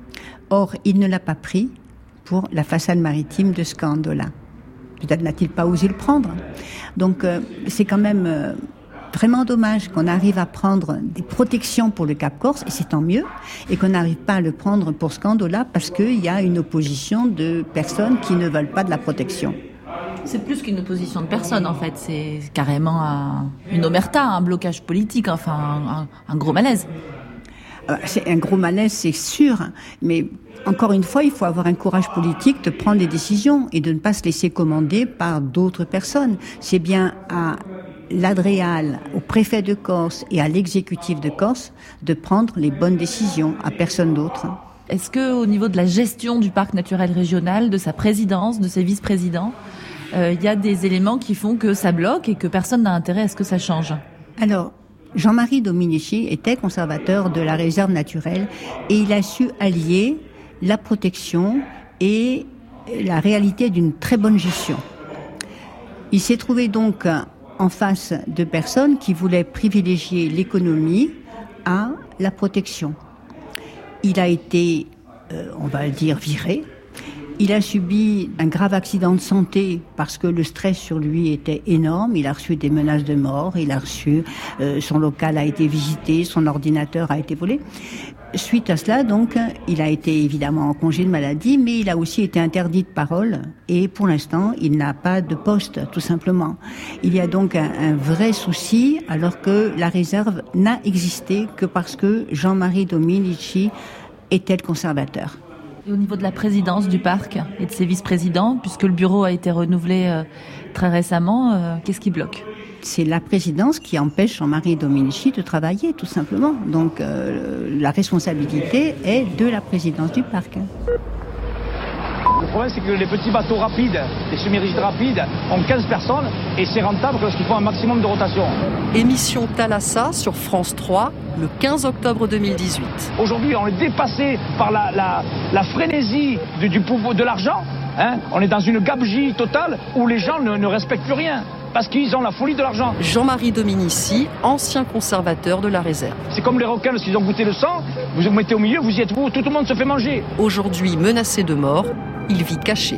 Or, il ne l'a pas pris pour la façade maritime de Scandola. Peut-être n'a-t-il pas osé le prendre. Donc, euh, c'est quand même euh, vraiment dommage qu'on arrive à prendre des protections pour le Cap Corse, et c'est tant mieux, et qu'on n'arrive pas à le prendre pour Scandola parce qu'il y a une opposition de personnes qui ne veulent pas de la protection. C'est plus qu'une opposition de personnes, en fait. C'est carrément un, une omerta, un blocage politique, enfin, un, un gros malaise. C'est un gros malaise, c'est sûr, mais encore une fois, il faut avoir un courage politique de prendre des décisions et de ne pas se laisser commander par d'autres personnes. C'est bien à l'Adréal, au préfet de Corse et à l'exécutif de Corse de prendre les bonnes décisions, à personne d'autre. Est-ce que, au niveau de la gestion du parc naturel régional, de sa présidence, de ses vice-présidents, euh, il y a des éléments qui font que ça bloque et que personne n'a intérêt à ce que ça change ? Alors, Jean-Marie Dominici était conservateur de la réserve naturelle et il a su allier la protection et la réalité d'une très bonne gestion. Il s'est trouvé donc en face de personnes qui voulaient privilégier l'économie à la protection. Il a été, euh, on va le dire, viré. Il a subi un grave accident de santé parce que le stress sur lui était énorme. Il a reçu des menaces de mort. Il a reçu, euh, son local a été visité, son ordinateur a été volé. Suite à cela, donc, il a été évidemment en congé de maladie, mais il a aussi été interdit de parole. Et pour l'instant, il n'a pas de poste, tout simplement. Il y a donc un, un vrai souci, alors que la réserve n'a existé que parce que Jean-Marie Dominici était le conservateur. Et au niveau de la présidence du parc et de ses vice-présidents, puisque le bureau a été renouvelé euh, très récemment, euh, qu'est-ce qui bloque ? c'est la présidence qui empêche Jean-Marie Dominici de travailler, tout simplement. Donc euh, la responsabilité est de la présidence du parc. Le problème, c'est que les petits bateaux rapides, les semi-rigides rapides, ont quinze personnes et c'est rentable lorsqu'ils font un maximum de rotation. Émission Thalassa sur France trois, le quinze octobre deux mille dix-huit. Aujourd'hui, on est dépassé par la, la, la frénésie du, du pouvoir de l'argent. Hein, on est dans une gabegie totale où les gens ne, ne respectent plus rien. Parce qu'ils ont la folie de l'argent. Jean-Marie Dominici, ancien conservateur de la réserve. C'est comme les requins, lorsqu'ils ont goûté le sang, vous vous mettez au milieu, vous y êtes vous, tout le monde se fait manger. Aujourd'hui menacé de mort, il vit caché.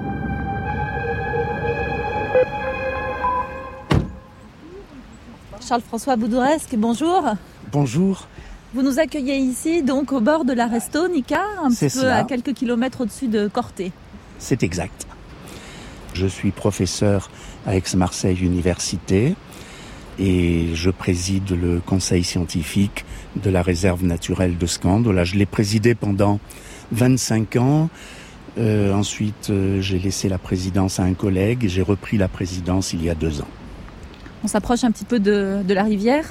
Charles-François Boudouresque, bonjour. Bonjour. Vous nous accueillez ici, donc au bord de la Restonica, un C'est petit peu cela. à quelques kilomètres au-dessus de Corté. C'est exact. Je suis professeur à Aix-Marseille Université et je préside le conseil scientifique de la réserve naturelle de Scandola. Je l'ai présidé pendant vingt-cinq ans. Euh, ensuite, euh, j'ai laissé la présidence à un collègue et j'ai repris la présidence il y a deux ans. On s'approche un petit peu de, de la rivière.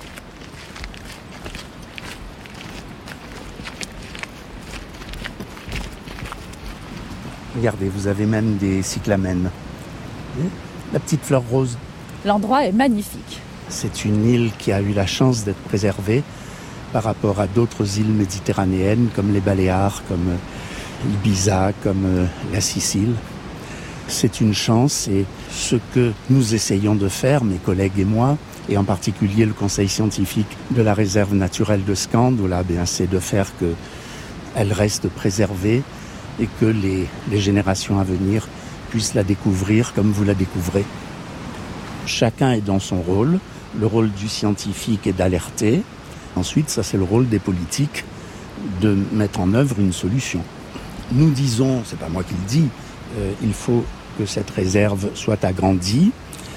Regardez, vous avez même des cyclamènes. La petite fleur rose. L'endroit est magnifique. C'est une île qui a eu la chance d'être préservée par rapport à d'autres îles méditerranéennes comme les Baléares, comme Ibiza, comme la Sicile. C'est une chance et ce que nous essayons de faire, mes collègues et moi, et en particulier le conseil scientifique de la réserve naturelle de Scandola, bien, c'est de faire qu'elle reste préservée et que les, les générations à venir puissent la découvrir comme vous la découvrez. Chacun est dans son rôle. Le rôle du scientifique est d'alerter. Ensuite, ça c'est le rôle des politiques de mettre en œuvre une solution. Nous disons, c'est pas moi qui le dis, euh, il faut que cette réserve soit agrandie.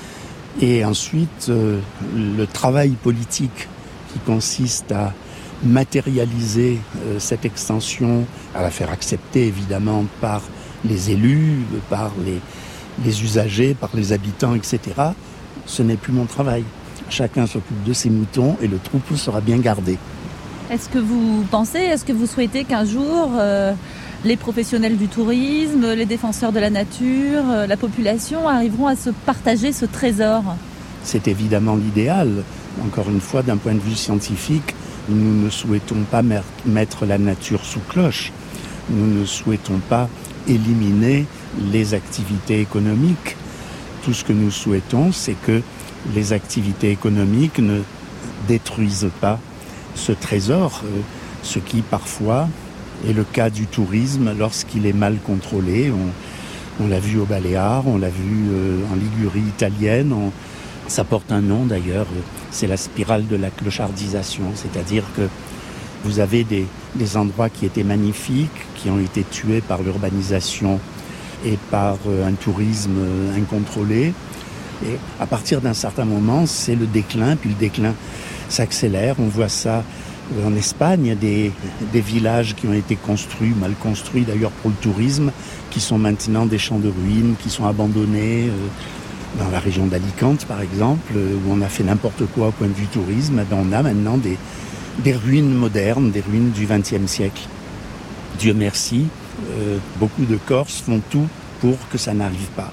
Et ensuite, euh, le travail politique qui consiste à matérialiser euh, cette extension, à la faire accepter évidemment par les élus, par les, les usagers, par les habitants, et cetera, ce n'est plus mon travail. Chacun s'occupe de ses moutons et le troupeau sera bien gardé. Est-ce que vous pensez, est-ce que vous souhaitez qu'un jour euh, les professionnels du tourisme, les défenseurs de la nature, euh, la population arriveront à se partager ce trésor ? C'est évidemment l'idéal. Encore une fois, d'un point de vue scientifique, nous ne souhaitons pas mettre la nature sous cloche. Nous ne souhaitons pas éliminer les activités économiques. Tout ce que nous souhaitons, c'est que les activités économiques ne détruisent pas ce trésor, ce qui parfois est le cas du tourisme lorsqu'il est mal contrôlé. On, on l'a vu aux Baléares, on l'a vu en Ligurie italienne, on, ça porte un nom d'ailleurs, c'est la spirale de la clochardisation, c'est-à-dire que vous avez des, des endroits qui étaient magnifiques, qui ont été tués par l'urbanisation et par un tourisme incontrôlé. Et à partir d'un certain moment, c'est le déclin, puis le déclin s'accélère. On voit ça en Espagne, il y a des, des villages qui ont été construits, mal construits d'ailleurs pour le tourisme, qui sont maintenant des champs de ruines, qui sont abandonnés. Dans la région d'Alicante, par exemple, où on a fait n'importe quoi au point de vue tourisme, on a maintenant des, des ruines modernes, des ruines du vingtième siècle. Dieu merci, euh, beaucoup de Corses font tout pour que ça n'arrive pas.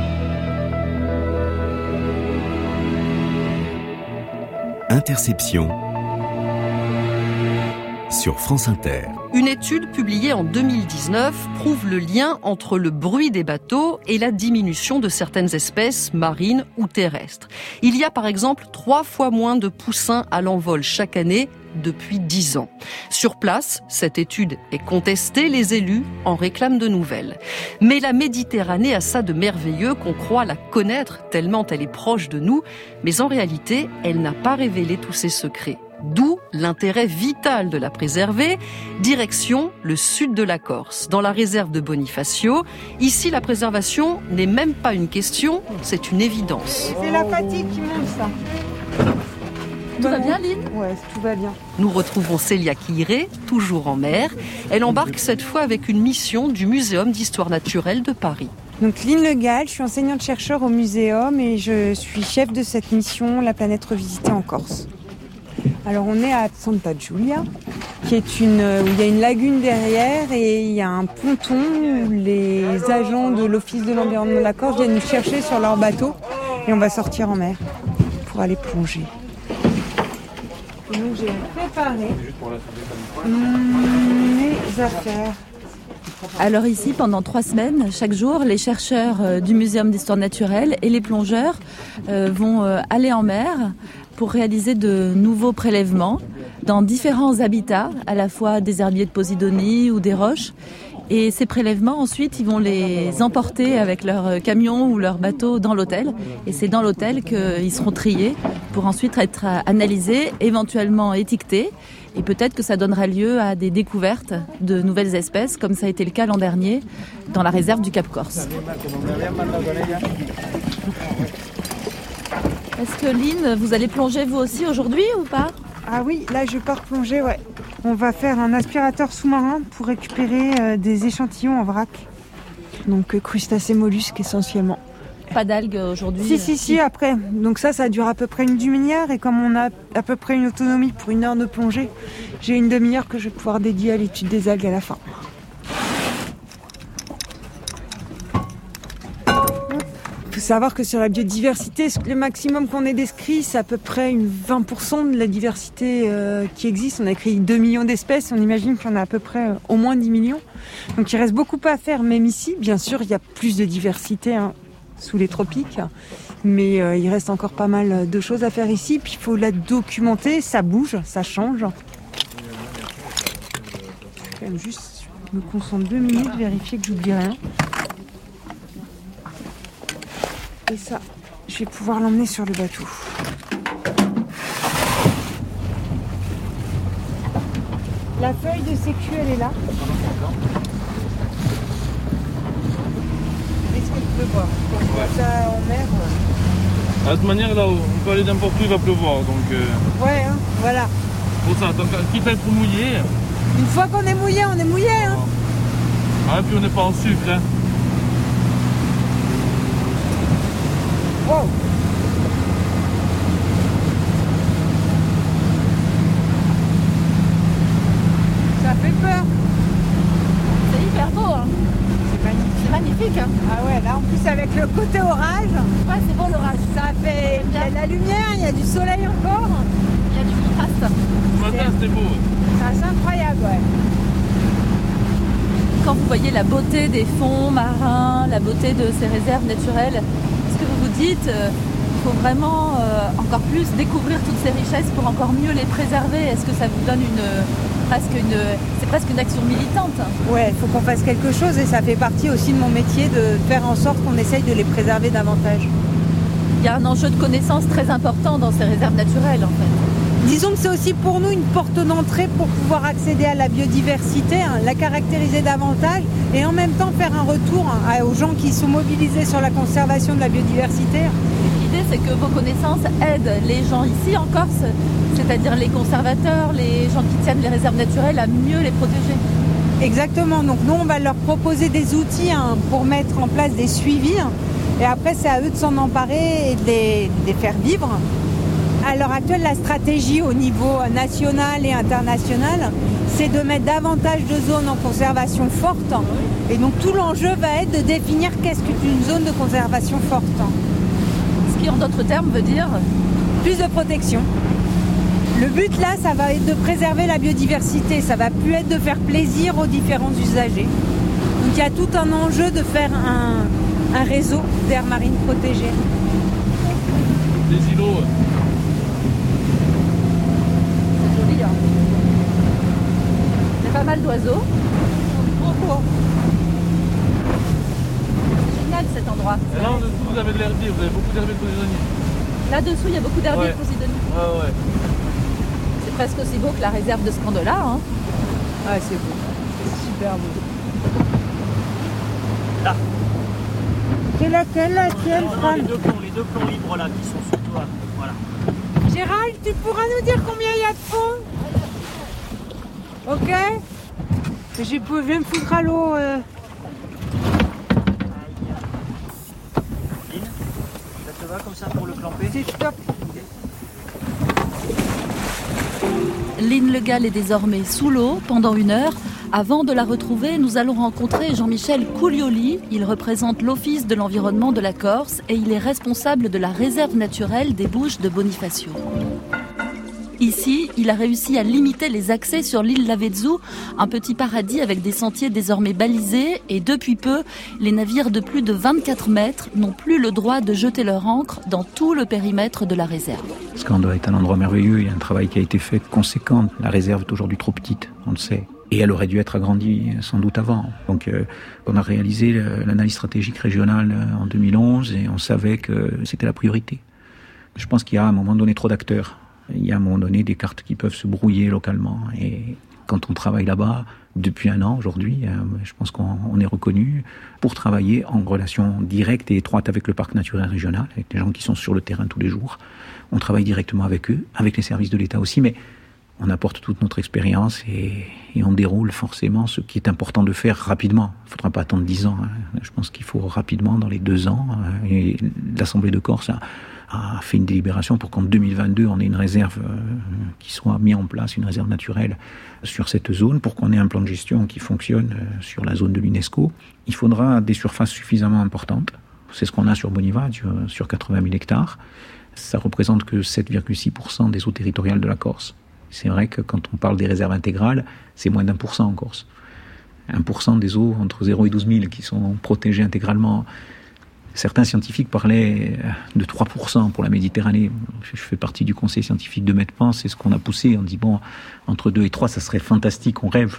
Interception sur France Inter. Une étude publiée en deux mille dix-neuf prouve le lien entre le bruit des bateaux et la diminution de certaines espèces marines ou terrestres. Il y a par exemple trois fois moins de poussins à l'envol chaque année depuis dix ans. Sur place, cette étude est contestée, les élus en réclament de nouvelles. Mais la Méditerranée a ça de merveilleux qu'on croit la connaître tellement elle est proche de nous, mais en réalité, elle n'a pas révélé tous ses secrets. D'où l'intérêt vital de la préserver. Direction le sud de la Corse, dans la réserve de Bonifacio. Ici, la préservation n'est même pas une question, c'est une évidence. C'est la fatigue qui monte, ça. Tout va bien, Lynn ? Ouais, tout va bien. Nous retrouvons Célia Quiré, toujours en mer. Elle embarque cette fois avec une mission du Muséum d'histoire naturelle de Paris. Donc Lynn Le Gall, je suis enseignante-chercheur au Muséum et je suis chef de cette mission La planète revisitée en Corse. Alors on est à Santa Giulia, qui est une, où il y a une lagune derrière et il y a un ponton où les agents de l'Office de l'environnement de la Corse viennent nous chercher sur leur bateau et on va sortir en mer pour aller plonger. Et donc j'ai préparé mes affaires. Alors ici, pendant trois semaines, chaque jour, les chercheurs du Muséum d'histoire naturelle et les plongeurs euh, vont euh, aller en mer pour réaliser de nouveaux prélèvements dans différents habitats, à la fois des herbiers de Posidonie ou des roches. Et ces prélèvements, ensuite, ils vont les emporter avec leur camion ou leur bateau dans l'hôtel. Et c'est dans l'hôtel qu'ils seront triés pour ensuite être analysés, éventuellement étiquetés. Et peut-être que ça donnera lieu à des découvertes de nouvelles espèces, comme ça a été le cas l'an dernier dans la réserve du Cap Corse. Est-ce que Lynn, vous allez plonger vous aussi aujourd'hui ou pas ? Ah oui, là je pars plonger, ouais. On va faire un aspirateur sous-marin pour récupérer euh, des échantillons en vrac. Donc euh, crustacés, mollusques essentiellement. Pas d'algues aujourd'hui ? Si, si, si, après. Donc ça, ça dure à peu près une demi-heure. Et comme on a à peu près une autonomie pour une heure de plongée, j'ai une demi-heure que je vais pouvoir dédier à l'étude des algues à la fin. Il faut savoir que sur la biodiversité, le maximum qu'on ait décrit, c'est à peu près une vingt pour cent de la diversité euh, qui existe. On a écrit deux millions d'espèces, on imagine qu'il y en a à peu près euh, au moins dix millions. Donc il reste beaucoup à faire, même ici. Bien sûr, il y a plus de diversité hein, sous les tropiques, mais euh, il reste encore pas mal de choses à faire ici. Puis il faut la documenter, ça bouge, ça change. Je vais quand même juste me concentrer deux minutes, vérifier que j'oublie rien. Et ça, je vais pouvoir l'emmener sur le bateau. La feuille de sécu, elle est là. Est-ce qu'il peut voir ? Quand on voit ça en mer. De toute manière, là, on peut aller n'importe où, il va pleuvoir. Donc, euh... Ouais, hein, voilà. Pour ça, donc, quitte à être mouillé. Une fois qu'on est mouillé, on est mouillé. Hein. Ah, et puis on n'est pas en sucre. Hein. Wow. Ça fait peur. C'est hyper beau. Hein. C'est magnifique. C'est magnifique. Hein. Ah ouais, là en plus avec le côté orage. Ouais, c'est beau l'orage. Ça fait il y a de la lumière, il y a du soleil encore. Il y a du contraste. Ce matin, c'était beau. C'est assez incroyable, ouais. Quand vous voyez la beauté des fonds marins, la beauté de ces réserves naturelles, est-ce que vous vous dites euh, il faut vraiment euh, encore plus découvrir toutes ces richesses pour encore mieux les préserver ? Est-ce que ça vous donne une presque une c'est presque une action militante ? Ouais, il faut qu'on fasse quelque chose et ça fait partie aussi de mon métier de faire en sorte qu'on essaye de les préserver davantage. Il y a un enjeu de connaissance très important dans ces réserves naturelles en fait. Disons que c'est aussi pour nous une porte d'entrée pour pouvoir accéder à la biodiversité, hein, la caractériser davantage et en même temps faire un retour hein, aux gens qui sont mobilisés sur la conservation de la biodiversité. L'idée c'est que vos connaissances aident les gens ici en Corse, c'est-à-dire les conservateurs, les gens qui tiennent les réserves naturelles à mieux les protéger. Exactement, donc nous on va leur proposer des outils hein, pour mettre en place des suivis hein, et après c'est à eux de s'en emparer et de les, de les faire vivre. À l'heure actuelle, la stratégie au niveau national et international, c'est de mettre davantage de zones en conservation forte. Et donc tout l'enjeu va être de définir qu'est-ce qu'une zone de conservation forte. Ce qui en d'autres termes veut dire plus de protection. Le but là, ça va être de préserver la biodiversité, ça va plus être de faire plaisir aux différents usagers. Donc il y a tout un enjeu de faire un, un réseau d'aires marines protégées. Des îlots. Il y a pas mal d'oiseaux. C'est génial cet endroit. Et là en dessous vous avez de l'herbier, vous avez beaucoup d'herbier de Posidonie. Là-dessous il y a beaucoup d'herbier ouais. de Posidonie. Ouais, ouais. C'est presque aussi beau que la réserve de Scandola. Hein. Ah c'est beau. C'est super beau. Là. C'est laquelle la tienne, Fran ? Les deux plombs, les deux plombs libres là qui sont sur toi. Voilà. Gérald, tu pourras nous dire combien il y a de fond ? Ok ? Je vais me foutre à l'eau. Euh... va comme ça pour le clamper? C'est top. Lynn Le Gall est désormais sous l'eau pendant une heure. Avant de la retrouver, nous allons rencontrer Jean-Michel Coulioli. Il représente l'Office de l'environnement de la Corse et il est responsable de la réserve naturelle des Bouches de Bonifacio. Ici, il a réussi à limiter les accès sur l'île Lavezzu, un petit paradis avec des sentiers désormais balisés. Et depuis peu, les navires de plus de vingt-quatre mètres n'ont plus le droit de jeter leur ancre dans tout le périmètre de la réserve. Scando est un endroit merveilleux, il y a un travail qui a été fait conséquent. La réserve est aujourd'hui trop petite, on le sait. Et elle aurait dû être agrandie sans doute avant. Donc euh, on a réalisé l'analyse stratégique régionale en deux mille onze et on savait que c'était la priorité. Je pense qu'il y a à un moment donné trop d'acteurs. Il y a à un moment donné des cartes qui peuvent se brouiller localement. Et quand on travaille là-bas, depuis un an aujourd'hui, je pense qu'on est reconnu pour travailler en relation directe et étroite avec le parc naturel régional, avec les gens qui sont sur le terrain tous les jours. On travaille directement avec eux, avec les services de l'État aussi, mais on apporte toute notre expérience et, et on déroule forcément ce qui est important de faire rapidement. Il ne faudra pas attendre dix ans. Hein. Je pense qu'il faut rapidement, dans les deux ans, et l'Assemblée de Corse a, a fait une délibération pour qu'en deux mille vingt-deux, on ait une réserve euh, qui soit mise en place, une réserve naturelle sur cette zone, pour qu'on ait un plan de gestion qui fonctionne euh, sur la zone de l'UNESCO. Il faudra des surfaces suffisamment importantes. C'est ce qu'on a sur Bonifacio, sur quatre-vingt mille hectares. Ça représente que sept virgule six pour cent des eaux territoriales de la Corse. C'est vrai que quand on parle des réserves intégrales, c'est moins d'un pour cent en Corse. Un pour cent des eaux entre zéro et douze mille qui sont protégées intégralement. Certains scientifiques parlaient de trois pour cent pour la Méditerranée. Je fais partie du conseil scientifique de Medpen, c'est ce qu'on a poussé. On dit, bon, entre deux et trois, ça serait fantastique, on rêve.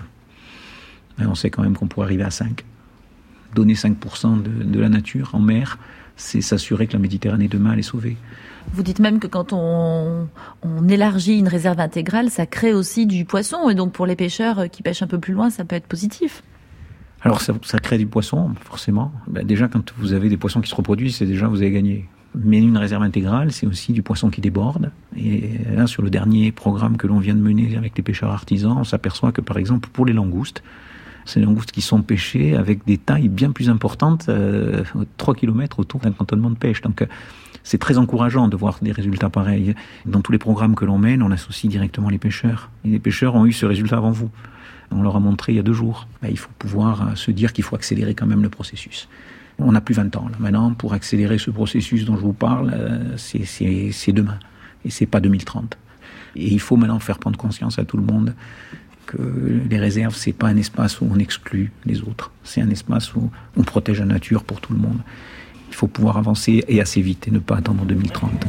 Mais on sait quand même qu'on pourrait arriver à cinq. Donner cinq pour cent de, de la nature en mer, c'est s'assurer que la Méditerranée demain, elle est sauvée. Vous dites même que quand on, on élargit une réserve intégrale, ça crée aussi du poisson. Et donc pour les pêcheurs qui pêchent un peu plus loin, ça peut être positif. Alors ça, ça crée du poisson, forcément. Ben déjà, quand vous avez des poissons qui se reproduisent, c'est déjà vous avez gagné. Mais une réserve intégrale, c'est aussi du poisson qui déborde. Et là, sur le dernier programme que l'on vient de mener avec les pêcheurs artisans, on s'aperçoit que, par exemple, pour les langoustes, c'est des langoustes qui sont pêchées avec des tailles bien plus importantes, euh, trois kilomètres autour d'un cantonnement de pêche. Donc, c'est très encourageant de voir des résultats pareils. Dans tous les programmes que l'on mène, on associe directement les pêcheurs. Et les pêcheurs ont eu ce résultat avant vous. On leur a montré il y a deux jours. Ben, il faut pouvoir se dire qu'il faut accélérer quand même le processus. On n'a plus vingt ans là. Maintenant, pour accélérer ce processus dont je vous parle, c'est, c'est, c'est demain. Et c'est pas deux mille trente. Et il faut maintenant faire prendre conscience à tout le monde que les réserves, c'est pas un espace où on exclut les autres. C'est un espace où on protège la nature pour tout le monde. Il faut pouvoir avancer et assez vite et ne pas attendre deux mille trente.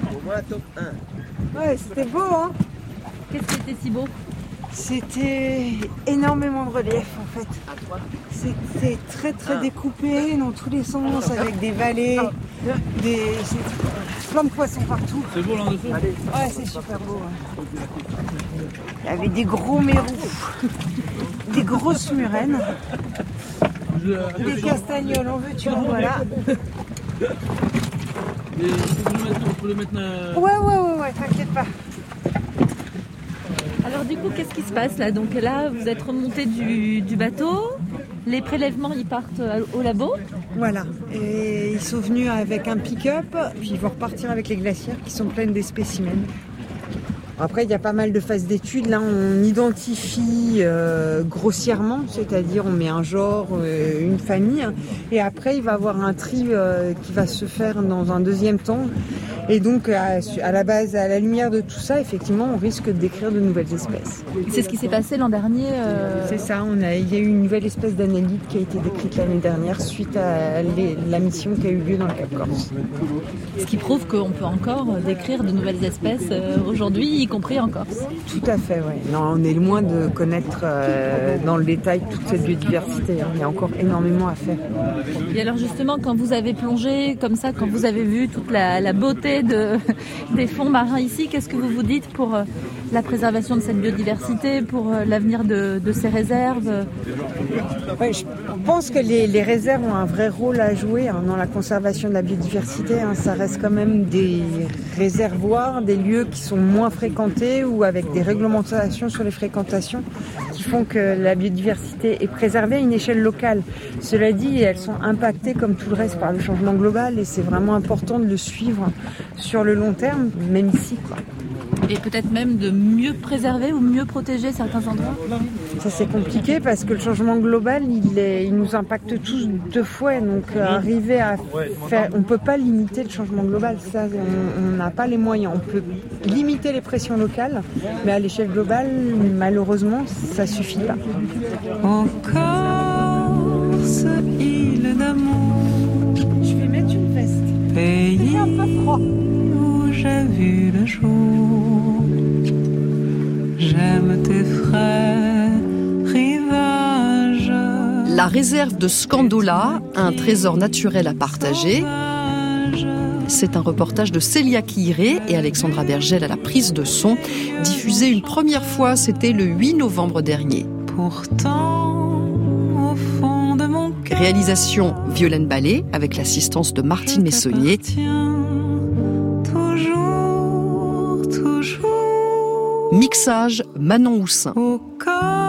Ouais, c'était beau, hein. Qu'est-ce qui était si beau? C'était énormément de relief, en fait. C'était très très découpé dans tous les sens, avec des vallées, des... plein de poissons partout. C'est beau là en dessous? Ouais, c'est super beau. Ouais. Il y avait des gros mérous, des grosses murènes, des castagnols, en veux-tu, voilà. Et on peut le mettre... Euh... Ouais, ouais, ouais, ouais, t'inquiète pas. Alors du coup, qu'est-ce qui se passe là? Donc là, vous êtes remonté du, du bateau, les prélèvements, ils partent au labo? Voilà, et ils sont venus avec un pick-up, puis ils vont repartir avec les glacières qui sont pleines des spécimens. Après, il y a pas mal de phases d'études. Là, on identifie euh, grossièrement, c'est-à-dire on met un genre, euh, une famille, et après, il va y avoir un tri euh, qui va se faire dans un deuxième temps. Et donc, à, à la base, à la lumière de tout ça, effectivement, on risque de décrire de nouvelles espèces. C'est ce qui s'est passé l'an dernier euh... C'est ça, on a, il y a eu une nouvelle espèce d'annélide qui a été décrite l'année dernière suite à les, la mission qui a eu lieu dans le Cap Corse. Ce qui prouve qu'on peut encore décrire de nouvelles espèces euh, aujourd'hui, y compris en Corse. Tout à fait, oui. Non, on est loin de connaître euh, dans le détail toute cette biodiversité. Hein. Il y a encore énormément à faire. Et alors justement, quand vous avez plongé comme ça, quand vous avez vu toute la, la beauté de, des fonds marins ici, qu'est-ce que vous vous dites pour euh, la préservation de cette biodiversité, pour euh, l'avenir de, de ces réserves? Ouais, je pense que les, les réserves ont un vrai rôle à jouer hein, dans la conservation de la biodiversité. Hein. Ça reste quand même des réservoirs, des lieux qui sont moins fréquentés fréquentées ou avec des réglementations sur les fréquentations qui font que la biodiversité est préservée à une échelle locale. Cela dit, elles sont impactées comme tout le reste par le changement global et c'est vraiment important de le suivre sur le long terme, même ici, quoi. Et peut-être même de mieux préserver ou mieux protéger certains endroits? Ça c'est compliqué parce que le changement global il, est, il nous impacte tous deux fois, donc euh, arriver à faire, on peut pas limiter le changement global, ça on n'a pas les moyens. On peut limiter les pressions locales, mais à l'échelle globale malheureusement ça suffit pas. En Corse, île d'amour, je vais mettre une veste. Pays un peu froid. Où j'ai vu le jour, j'aime tes frais rivages. La réserve de Scandola, un trésor naturel à partager. C'est un reportage de Célia Quiré et Alexandra Bergel à la prise de son, diffusé une première fois, c'était le huit novembre dernier. Pourtant, au fond de mon cœur, réalisation Violaine Ballet avec l'assistance de Martine Messonnier. Mixage Manon Houssin. Au corps.